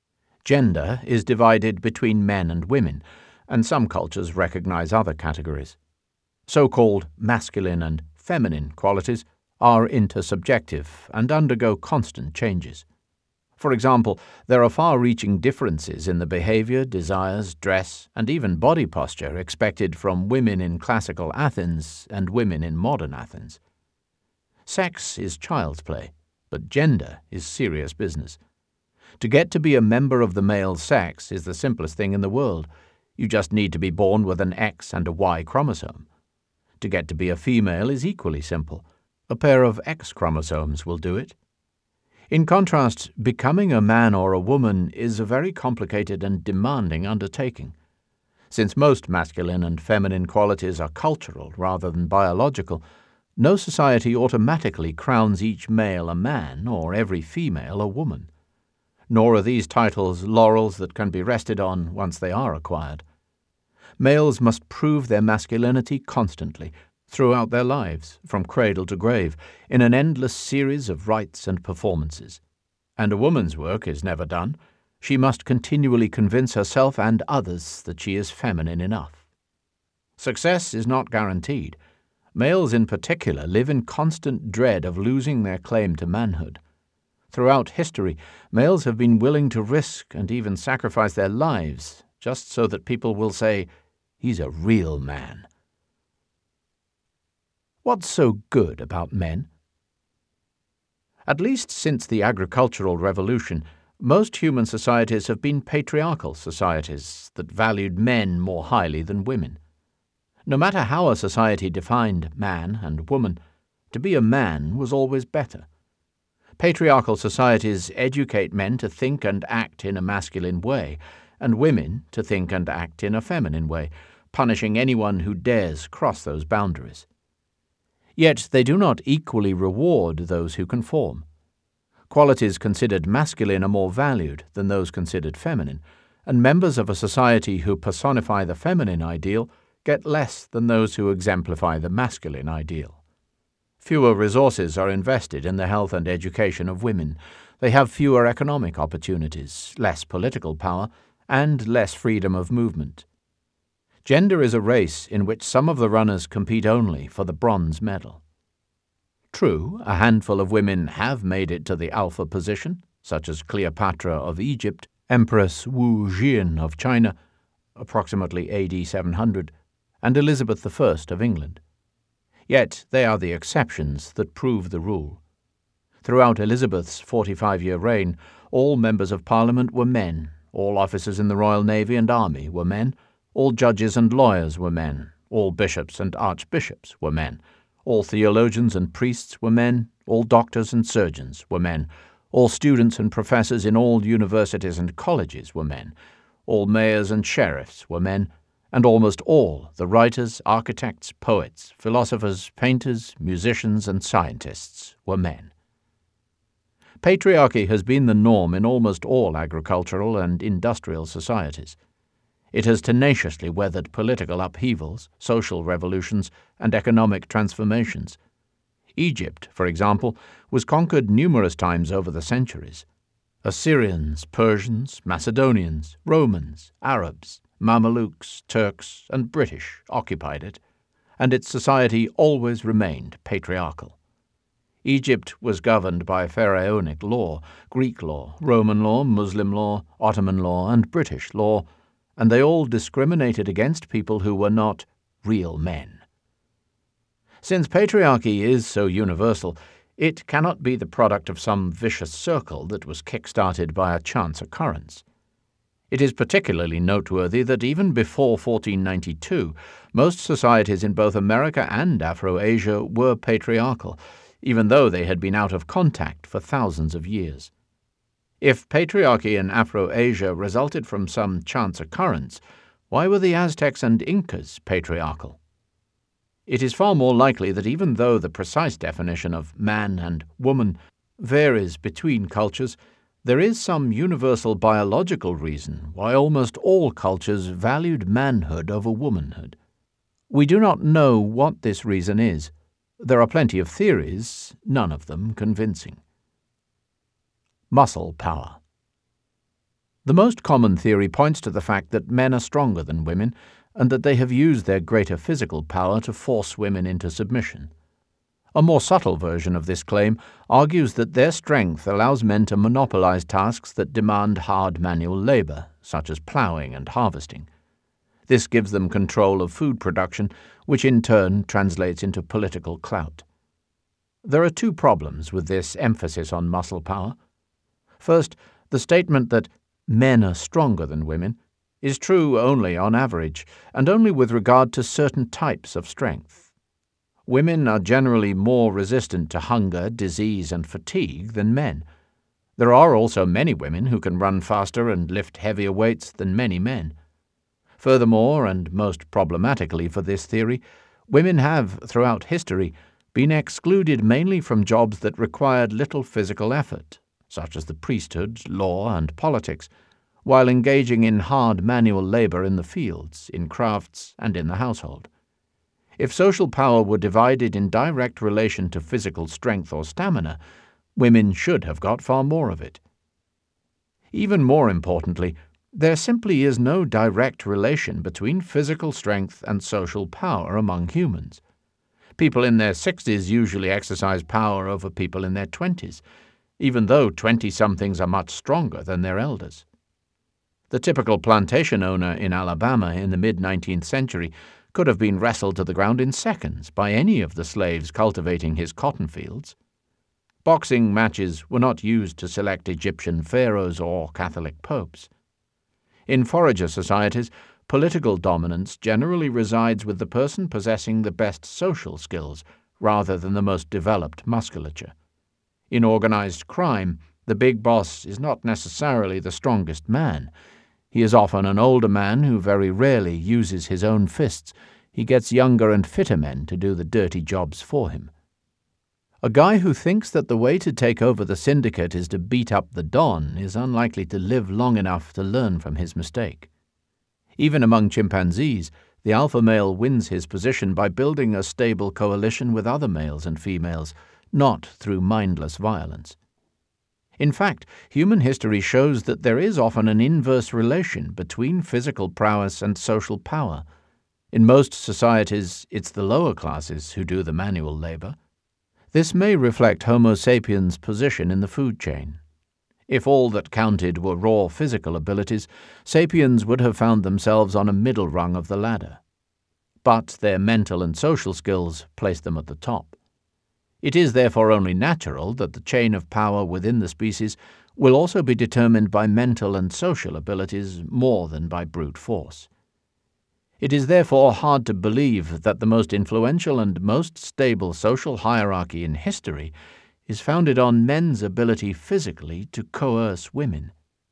Speaker 1: Gender is divided between men and women, and some cultures recognize other categories. So-called masculine and feminine qualities are intersubjective and undergo constant changes. For example, there are far-reaching differences in the behavior, desires, dress, and even body posture expected from women in classical Athens and women in modern Athens. Sex is child's play, but gender is serious business. To get to be a member of the male sex is the simplest thing in the world. You just need to be born with an X and a Y chromosome. To get to be a female is equally simple. A pair of X chromosomes will do it. In contrast, becoming a man or a woman is a very complicated and demanding undertaking. Since most masculine and feminine qualities are cultural rather than biological, no society automatically crowns each male a man or every female a woman. Nor are these titles laurels that can be rested on once they are acquired. Males must prove their masculinity constantly, throughout their lives, from cradle to grave, in an endless series of rites and performances. And a woman's work is never done. She must continually convince herself and others that she is feminine enough. Success is not guaranteed. Males in particular live in constant dread of losing their claim to manhood. Throughout history, males have been willing to risk and even sacrifice their lives just so that people will say, "He's a real man." What's so good about men? At least since the agricultural revolution, most human societies have been patriarchal societies that valued men more highly than women. No matter how a society defined man and woman, to be a man was always better. Patriarchal societies educate men to think and act in a masculine way, and women to think and act in a feminine way, punishing anyone who dares cross those boundaries. Yet they do not equally reward those who conform. Qualities considered masculine are more valued than those considered feminine, and members of a society who personify the feminine ideal get less than those who exemplify the masculine ideal. Fewer resources are invested in the health and education of women. They have fewer economic opportunities, less political power, and less freedom of movement. Gender is a race in which some of the runners compete only for the bronze medal. True, a handful of women have made it to the alpha position, such as Cleopatra of Egypt, Empress Wu Jian of China, approximately A D seven hundred, and Elizabeth the First of England. Yet they are the exceptions that prove the rule. Throughout Elizabeth's forty-five-year reign, all members of Parliament were men, all officers in the Royal Navy and Army were men, all judges and lawyers were men, all bishops and archbishops were men, all theologians and priests were men, all doctors and surgeons were men, all students and professors in all universities and colleges were men, all mayors and sheriffs were men, and almost all the writers, architects, poets, philosophers, painters, musicians, and scientists were men. Patriarchy has been the norm in almost all agricultural and industrial societies. It has tenaciously weathered political upheavals, social revolutions, and economic transformations. Egypt, for example, was conquered numerous times over the centuries. Assyrians, Persians, Macedonians, Romans, Arabs, Mamelukes, Turks, and British occupied it, and its society always remained patriarchal. Egypt was governed by pharaonic law, Greek law, Roman law, Muslim law, Ottoman law, and British law, and they all discriminated against people who were not real men. Since patriarchy is so universal, it cannot be the product of some vicious circle that was kick-started by a chance occurrence. It is particularly noteworthy that even before fourteen ninety-two, most societies in both America and Afro-Asia were patriarchal, even though they had been out of contact for thousands of years. If patriarchy in Afro-Asia resulted from some chance occurrence, why were the Aztecs and Incas patriarchal? It is far more likely that even though the precise definition of man and woman varies between cultures, there is some universal biological reason why almost all cultures valued manhood over womanhood. We do not know what this reason is. There are plenty of theories, none of them convincing. Muscle power. The most common theory points to the fact that men are stronger than women and that they have used their greater physical power to force women into submission. A more subtle version of this claim argues that their strength allows men to monopolize tasks that demand hard manual labor, such as plowing and harvesting. This gives them control of food production, which in turn translates into political clout. There are two problems with this emphasis on muscle power. First, the statement that men are stronger than women is true only on average, and only with regard to certain types of strength. Women are generally more resistant to hunger, disease, and fatigue than men. There are also many women who can run faster and lift heavier weights than many men. Furthermore, and most problematically for this theory, women have, throughout history, been excluded mainly from jobs that required little physical effort, such as the priesthood, law, and politics, while engaging in hard manual labor in the fields, in crafts, and in the household. If social power were divided in direct relation to physical strength or stamina, women should have got far more of it. Even more importantly, there simply is no direct relation between physical strength and social power among humans. People in their sixties usually exercise power over people in their twenties, even though twenty-somethings are much stronger than their elders. The typical plantation owner in Alabama in the mid-nineteenth century could have been wrestled to the ground in seconds by any of the slaves cultivating his cotton fields. Boxing matches were not used to select Egyptian pharaohs or Catholic popes. In forager societies, political dominance generally resides with the person possessing the best social skills rather than the most developed musculature. In organized crime, the big boss is not necessarily the strongest man. He is often an older man who very rarely uses his own fists. He gets younger and fitter men to do the dirty jobs for him. A guy who thinks that the way to take over the syndicate is to beat up the Don is unlikely to live long enough to learn from his mistake. Even among chimpanzees, the alpha male wins his position by building a stable coalition with other males and females, not through mindless violence. In fact, human history shows that there is often an inverse relation between physical prowess and social power. In most societies, it's the lower classes who do the manual labor. This may reflect Homo sapiens' position in the food chain. If all that counted were raw physical abilities, sapiens would have found themselves on a middle rung of the ladder. But their mental and social skills place them at the top. It is therefore only natural that the chain of power within the species will also be determined by mental and social abilities more than by brute force. It is therefore hard to believe that the most influential and most stable social hierarchy in history is founded on men's ability physically to coerce women.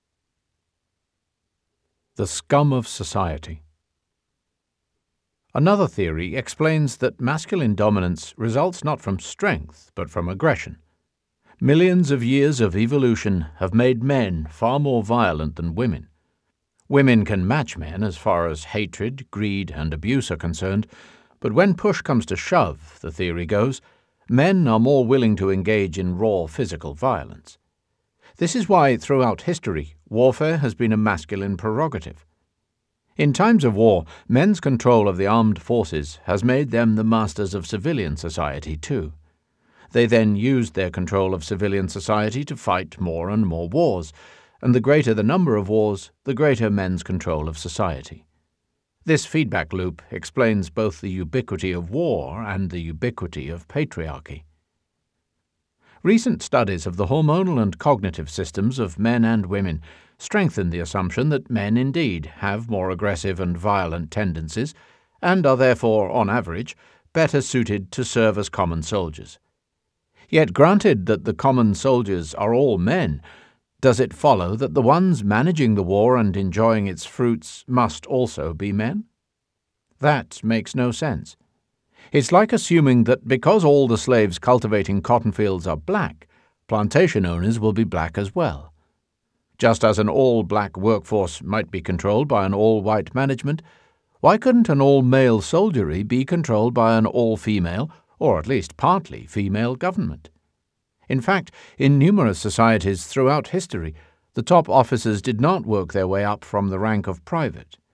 Speaker 1: The scum of society. Another theory explains that masculine dominance results not from strength, but from aggression. Millions of years of evolution have made men far more violent than women. Women can match men as far as hatred, greed, and abuse are concerned, but when push comes to shove, the theory goes, men are more willing to engage in raw physical violence. This is why, throughout history, warfare has been a masculine prerogative. In times of war, men's control of the armed forces has made them the masters of civilian society too. They then used their control of civilian society to fight more and more wars, and the greater the number of wars, the greater men's control of society. This feedback loop explains both the ubiquity of war and the ubiquity of patriarchy. Recent studies of the hormonal and cognitive systems of men and women strengthen the assumption that men indeed have more aggressive and violent tendencies, and are therefore, on average, better suited to serve as common soldiers. Yet granted that the common soldiers are all men, does it follow that the ones managing the war and enjoying its fruits must also be men? That makes no sense. It's like assuming that because all the slaves cultivating cotton fields are black, plantation owners will be black as well. Just as an all-black workforce might be controlled by an all-white management, why couldn't an all-male soldiery be controlled by an all-female, or at least partly female, government? In fact, in numerous societies throughout history, the top officers did not work their way up from the rank of private.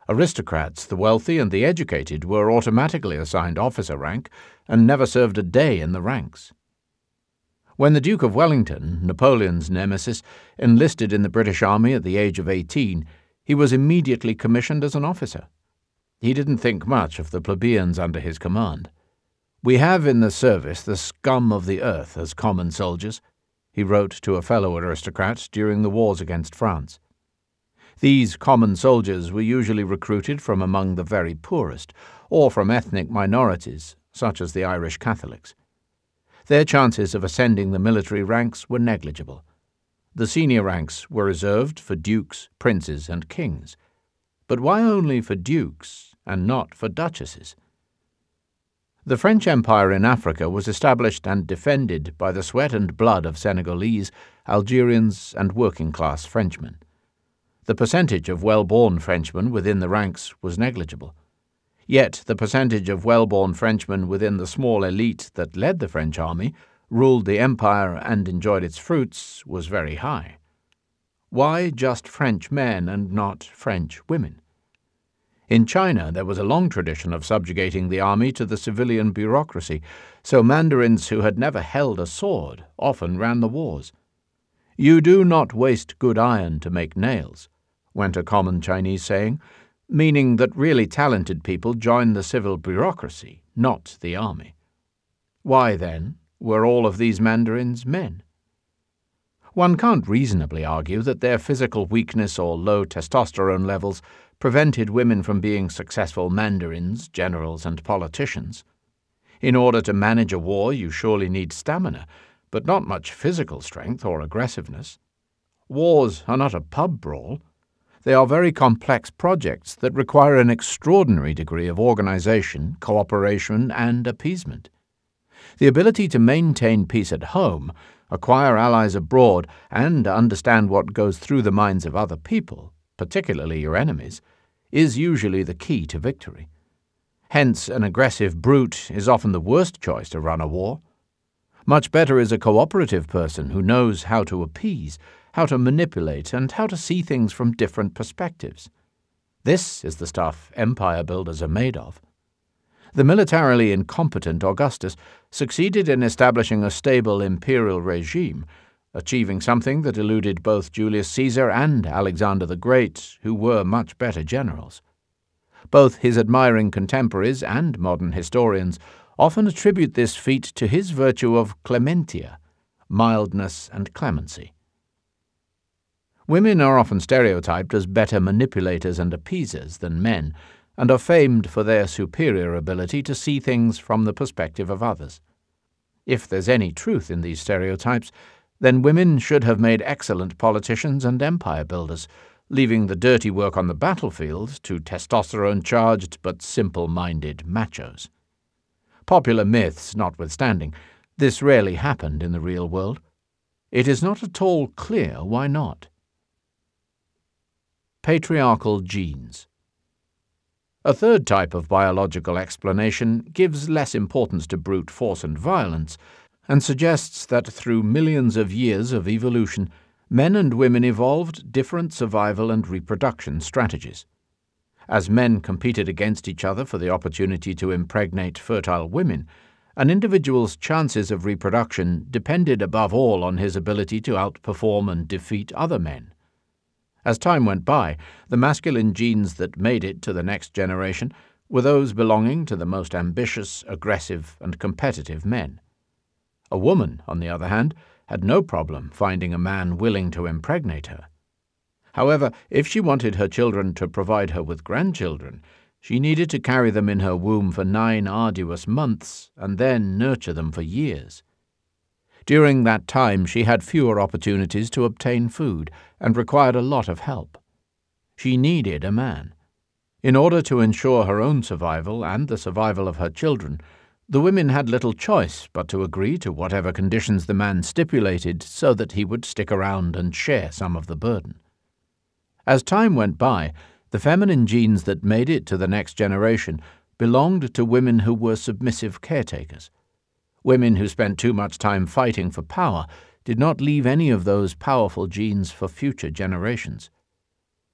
Speaker 1: Aristocrats, the wealthy and the educated, were automatically assigned officer rank and never served a day in the ranks. When the Duke of Wellington, Napoleon's nemesis, enlisted in the British Army at the age of eighteen, he was immediately commissioned as an officer. He didn't think much of the plebeians under his command. "We have in the service the scum of the earth as common soldiers," he wrote to a fellow aristocrat during the wars against France. These common soldiers were usually recruited from among the very poorest, or from ethnic minorities, such as the Irish Catholics. Their chances of ascending the military ranks were negligible. The senior ranks were reserved for dukes, princes, and kings. But why only for dukes, and not for duchesses? The French Empire in Africa was established and defended by the sweat and blood of Senegalese, Algerians, and working-class Frenchmen. The percentage of well-born Frenchmen within the ranks was negligible. Yet the percentage of well-born Frenchmen within the small elite that led the French army, ruled the empire, and enjoyed its fruits was very high. Why just French men and not French women? In China there was a long tradition of subjugating the army to the civilian bureaucracy, so mandarins who had never held a sword often ran the wars. "You do not waste good iron to make nails," went a common Chinese saying, meaning that really talented people joined the civil bureaucracy, not the army. Why, then, were all of these mandarins men? One can't reasonably argue that their physical weakness or low testosterone levels prevented women from being successful mandarins, generals, and politicians. In order to manage a war, you surely need stamina, but not much physical strength or aggressiveness. Wars are not a pub brawl. They are very complex projects that require an extraordinary degree of organization, cooperation, and appeasement. The ability to maintain peace at home, acquire allies abroad, and understand what goes through the minds of other people, particularly your enemies, is usually the key to victory. Hence, an aggressive brute is often the worst choice to run a war. Much better is a cooperative person who knows how to appease, how to manipulate, and how to see things from different perspectives. This is the stuff empire builders are made of. The militarily incompetent Augustus succeeded in establishing a stable imperial regime, achieving something that eluded both Julius Caesar and Alexander the Great, who were much better generals. Both his admiring contemporaries and modern historians often attribute this feat to his virtue of clementia, mildness and clemency. Women are often stereotyped as better manipulators and appeasers than men, and are famed for their superior ability to see things from the perspective of others. If there's any truth in these stereotypes, then women should have made excellent politicians and empire builders, leaving the dirty work on the battlefield to testosterone-charged but simple-minded machos. Popular myths notwithstanding, this rarely happened in the real world. It is not at all clear why not. Patriarchal genes. A third type of biological explanation gives less importance to brute force and violence, and suggests that through millions of years of evolution, men and women evolved different survival and reproduction strategies. As men competed against each other for the opportunity to impregnate fertile women, an individual's chances of reproduction depended above all on his ability to outperform and defeat other men. As time went by, the masculine genes that made it to the next generation were those belonging to the most ambitious, aggressive, and competitive men. A woman, on the other hand, had no problem finding a man willing to impregnate her. However, if she wanted her children to provide her with grandchildren, she needed to carry them in her womb for nine arduous months and then nurture them for years. During that time she had fewer opportunities to obtain food and required a lot of help. She needed a man. In order to ensure her own survival and the survival of her children, the women had little choice but to agree to whatever conditions the man stipulated so that he would stick around and share some of the burden. As time went by, the feminine genes that made it to the next generation belonged to women who were submissive caretakers. Women who spent too much time fighting for power did not leave any of those powerful genes for future generations.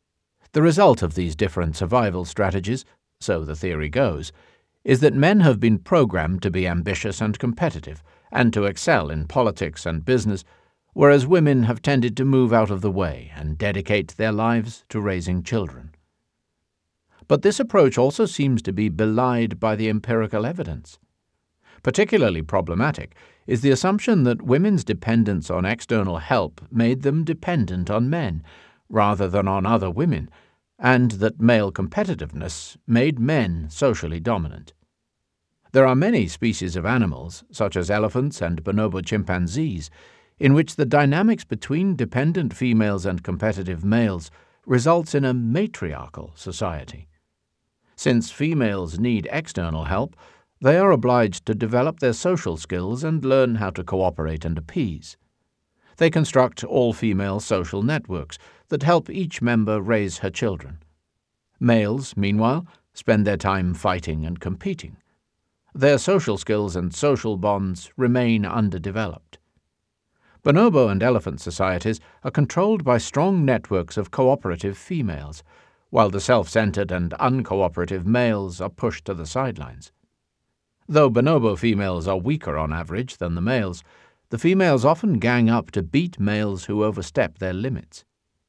Speaker 1: The result of these different survival strategies, so the theory goes, is that men have been programmed to be ambitious and competitive, and to excel in politics and business, whereas women have tended to move out of the way and dedicate their lives to raising children. But this approach also seems to be belied by the empirical evidence. Particularly problematic is the assumption that women's dependence on external help made them dependent on men, rather than on other women, and that male competitiveness made men socially dominant. There are many species of animals, such as elephants and bonobo chimpanzees, in which the dynamics between dependent females and competitive males results in a matriarchal society. Since females need external help, they are obliged to develop their social skills and learn how to cooperate and appease. They construct all-female social networks that help each member raise her children. Males, meanwhile, spend their time fighting and competing. Their social skills and social bonds remain underdeveloped. Bonobo and elephant societies are controlled by strong networks of cooperative females, while the self-centered and uncooperative males are pushed to the sidelines. Though bonobo females are weaker on average than the males, the females often gang up to beat males who overstep their limits.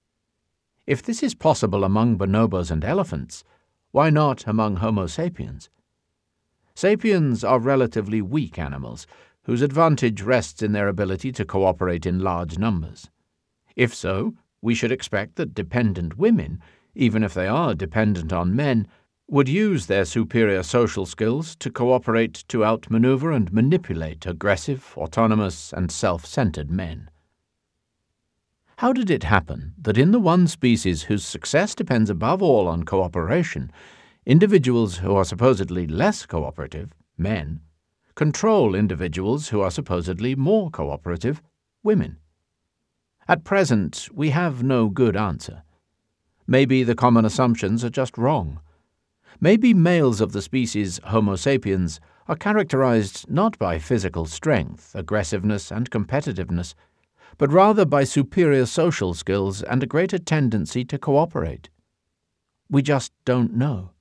Speaker 1: If this is possible among bonobos and elephants, why not among Homo sapiens? Sapiens are relatively weak animals, whose advantage rests in their ability to cooperate in large numbers. If so, we should expect that dependent women, even if they are dependent on men, would use their superior social skills to cooperate to outmaneuver and manipulate aggressive, autonomous, and self-centered men. How did it happen that in the one species whose success depends above all on cooperation, individuals who are supposedly less cooperative, men, control individuals who are supposedly more cooperative, women? At present, we have no good answer. Maybe the common assumptions are just wrong. Maybe males of the species Homo sapiens are characterized not by physical strength, aggressiveness, and competitiveness, but rather by superior social skills and a greater tendency to cooperate. We just don't know.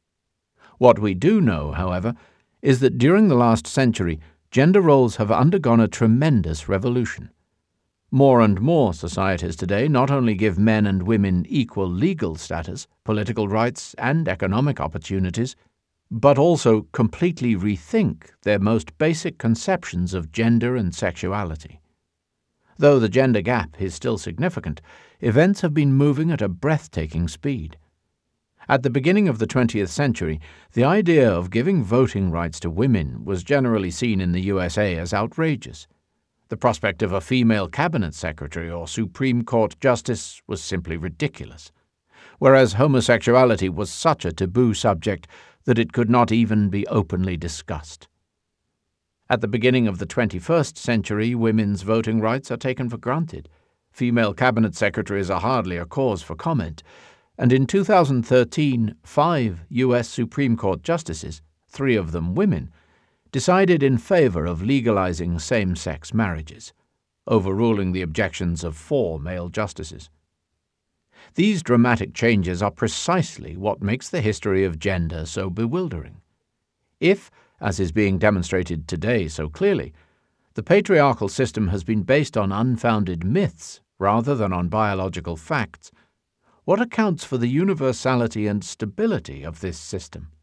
Speaker 1: What we do know, however, is that during the last century, gender roles have undergone a tremendous revolution. More and more societies today not only give men and women equal legal status, political rights, and economic opportunities, but also completely rethink their most basic conceptions of gender and sexuality. Though the gender gap is still significant, events have been moving at a breathtaking speed. At the beginning of the twentieth century, the idea of giving voting rights to women was generally seen in the U S A as outrageous. The prospect of a female cabinet secretary or Supreme Court justice was simply ridiculous, whereas homosexuality was such a taboo subject that it could not even be openly discussed. At the beginning of the twenty-first century, women's voting rights are taken for granted. Female cabinet secretaries are hardly a cause for comment, and in two thousand thirteen, five U S Supreme Court justices, three of them women, decided in favor of legalizing same-sex marriages, overruling the objections of four male justices. These dramatic changes are precisely what makes the history of gender so bewildering. If, as is being demonstrated today so clearly, the patriarchal system has been based on unfounded myths rather than on biological facts, what accounts for the universality and stability of this system?